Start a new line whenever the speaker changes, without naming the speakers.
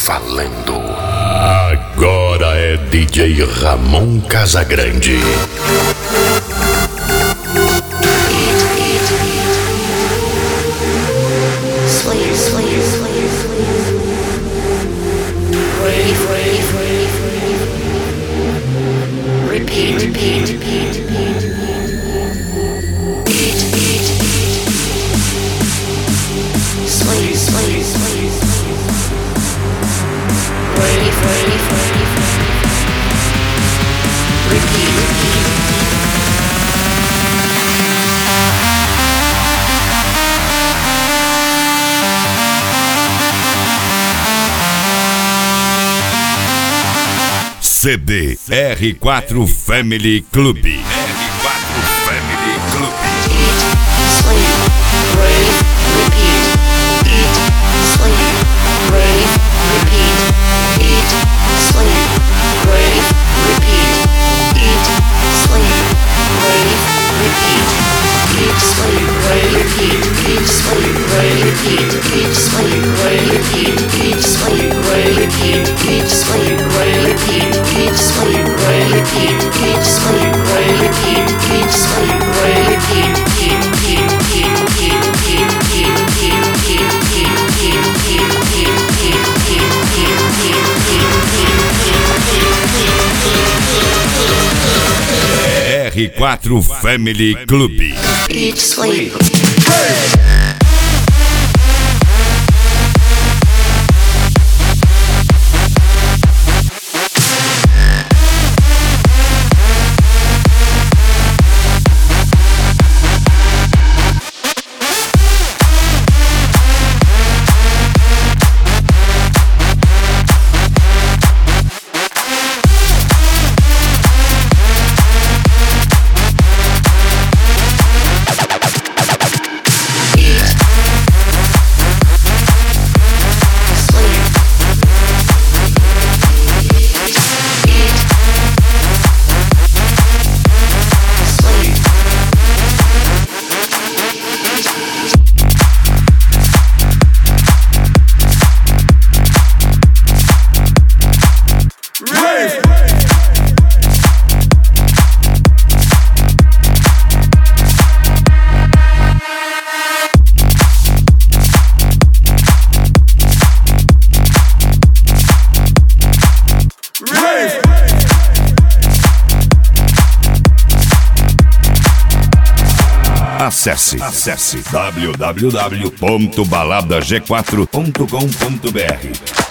valendo. Agora é DJ Ramon Casagrande. CD R4 Family Club. R4 Family Club.
Eat, sleep, rave, repeat. Eat, sleep, rave, repeat. Eat, sleep, rave, repeat. Eat, sleep, rave, repeat. Eat, sleep, rave, repeat. Eat, sleep, rave, repeat. Eat, sleep, rave, repeat. Eat, sleep, rave, repeat. Eat, sleep, rave, repeat. Eat, sleep, rave, repeat. Eat, sleep, rave, repeat. Eat, sleep, rave, repeat.
R4 Family Club.
Eat, sleep.
Acesse www.baladag4.com.br